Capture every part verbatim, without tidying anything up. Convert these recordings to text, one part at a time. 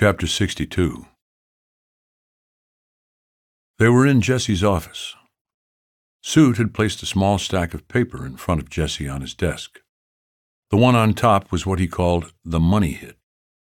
Chapter sixty-two. They were in Jesse's office. Suit had placed a small stack of paper in front of Jesse on his desk. The one on top was what he called the money hit.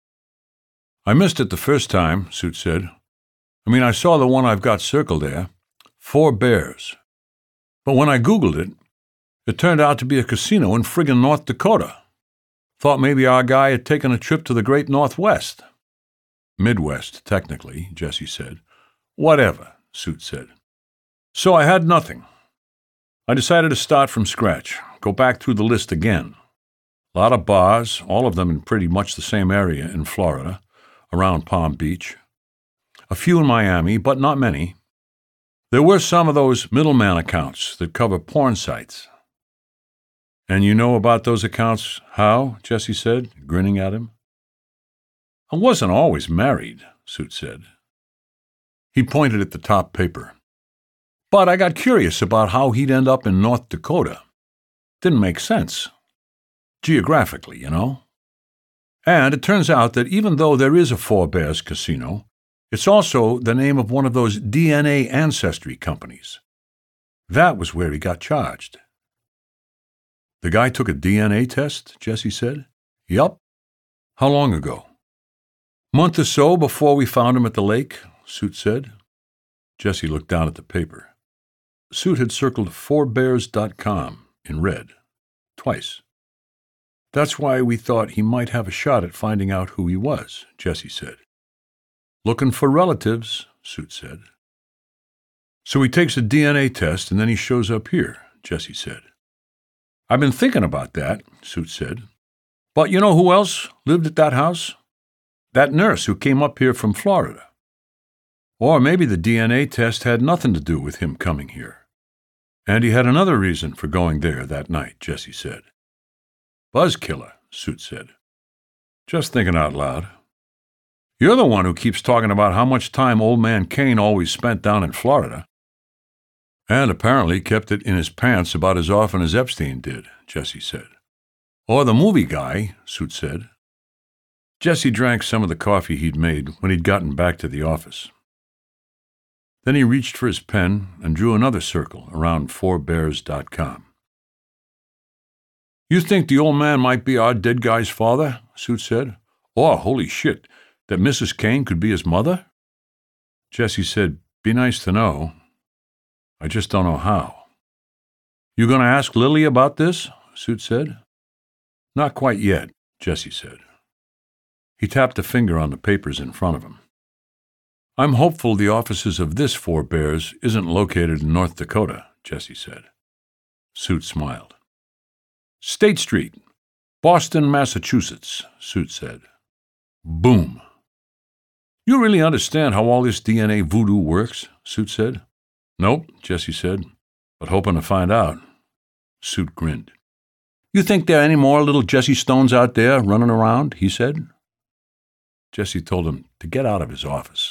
"I missed it the first time," Suit said. "I mean, I saw the one I've got circled there. Four Bears. But when I Googled it, it turned out to be a casino in friggin' North Dakota. Thought maybe our guy had taken a trip to the great Northwest." "Midwest, technically," Jesse said. "Whatever," Suit said. "So I had nothing. I decided to start from scratch, go back through the list again. A lot of bars, all of them in pretty much the same area in Florida, around Palm Beach. A few in Miami, but not many. There were some of those middleman accounts that cover porn sites." "And you know about those accounts how?" Jesse said, grinning at him. "I wasn't always married," Suit said. He pointed at the top paper. "But I got curious about how he'd end up in North Dakota. Didn't make sense. Geographically, you know. And it turns out that even though there is a Four Bears casino, it's also the name of one of those D N A ancestry companies. That was where he got charged." "The guy took a D N A test?" Jesse said. "Yup." "How long ago?" "Month or so before we found him at the lake," Suit said. Jesse looked down at the paper. Suit had circled four bears dot com in red, twice. "That's why we thought he might have a shot at finding out who he was," Jesse said. "Looking for relatives," Suit said. "So he takes a D N A test and then he shows up here," Jesse said. "I've been thinking about that," Suit said. "But you know who else lived at that house? That nurse who came up here from Florida. Or maybe the D N A test had nothing to do with him coming here. And he had another reason for going there that night," Jesse said. "Buzzkiller," Suit said. "Just thinking out loud. You're the one who keeps talking about how much time old man Kane always spent down in Florida. And apparently kept it in his pants about as often as Epstein did," Jesse said. "Or the movie guy," Suit said. Jesse drank some of the coffee he'd made when he'd gotten back to the office. Then he reached for his pen and drew another circle around four bears dot com. "You think the old man might be our dead guy's father?" Suit said. "Or, holy shit, that Missus Kane could be his mother?" Jesse said, "Be nice to know. I just don't know how." "You going to ask Lily about this?" Suit said. "Not quite yet," Jesse said. He tapped a finger on the papers in front of him. "I'm hopeful the offices of this Four Bears isn't located in North Dakota," Jesse said. Suit smiled. "State Street, Boston, Massachusetts," Suit said. Boom. "You really understand how all this D N A voodoo works?" Suit said. "Nope," Jesse said, "but hoping to find out." Suit grinned. "You think there are any more little Jesse Stones out there running around?" he said. Jesse told him to get out of his office.